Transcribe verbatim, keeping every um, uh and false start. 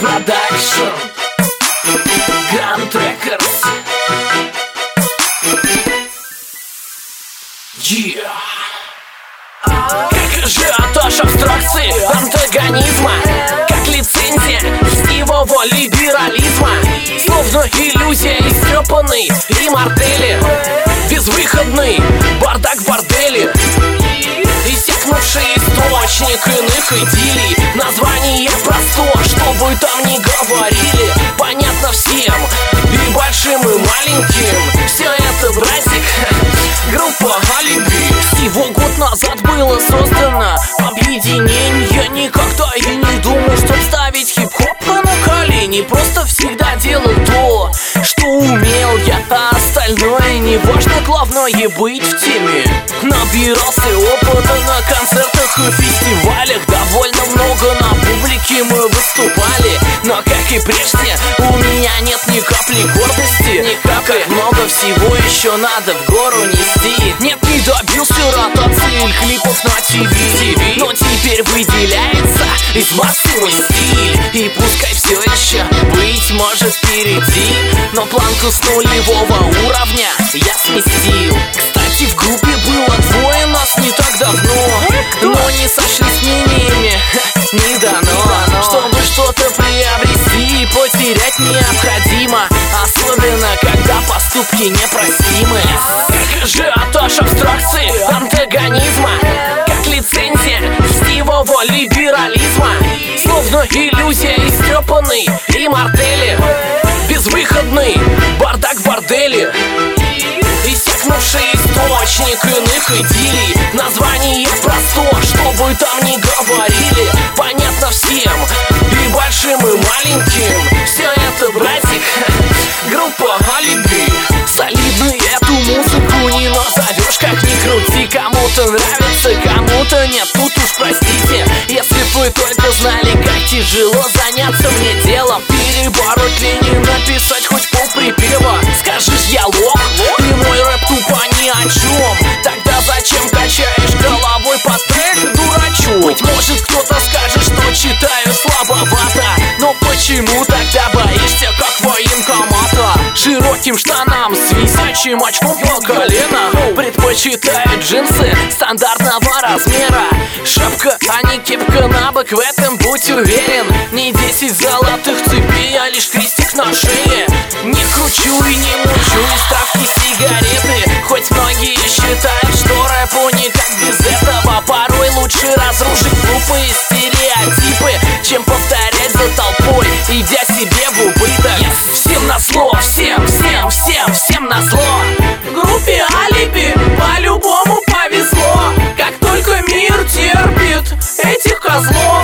Production, Grand Records. Yeah. Как ажиотаж абстракции, антагонизма, как лицензия льстивого либерализма, словно иллюзия истрепанной иммортели, безвыходный бардак в борделе, иссякнувший источник иных идиллий. Название простое, что бы там ни говорили, понятно всем, и большим, и маленьким. Все это, братик, группа Алиби. Всего год назад было создано объединение. Никогда и не думал, чтоб ставить хип-хоп на колени. Просто всегда делал то, что умел я, а остальное не важно. Главное быть в теме. Набирался опыта на концертах и фестивалях. Довольно много на публике мы выступали, но, как и прежде, у меня нет ни капли гордости. Ни капли, много всего еще надо в гору нести. Нет, не добился ротации клипов на ТВ, но теперь выделяется из массы мой стиль. И пускай все еще, быть может, впереди, но планку с нулевого уровня я сместил. Кстати, в группе было двое нас не так давно, но не сошлись мнениями, не дано. Чтобы что-то приобрести, потерять необходимо, особенно когда поступки непростимы. Как ажиотаж абстракции, антагонизма, как лицензия льстивого либерализма, словно иллюзия истрепанной иммортели, безвыходный бардак в борделе, иссякнувший источник иных идиллий. Название простое, что бы там ни говорили, понятно всем, и большим, и маленьким. Все это, братик, группа Алиби. Солидную эту музыку не назовешь, как ни крути. Кому-то нравится, кому-то нет, тут уж простите. Если б вы только знали, как тяжело заняться мне делом, перебороть линию, написать хоть полприпева. Скажешь, я лох, и мой рэп тупо ни о чем. Тогда зачем качаешь головой под трек, дурачок? Быть может, кто-то скажет, что читаю слабовато, но почему тогда боишься, как военкомата? Широким штанам с висячим очком по колено предпочитают джинсы стандартного размера. Шапка, а не кепка на бок, в этом будь уверен. Не десять золотых цепей, а лишь крестик на шее. Не кручу и не мучу из травки сигареты, хоть многие считают, что рэпу никак без этого. Порой лучше разрушить глупые стереотипы, чем повторять за толпой, идя себе в убыток. Всем назло, всем, всем, всем, всем назло. Группе Алиби по-любому повезло, как только мир терпит этих козлов.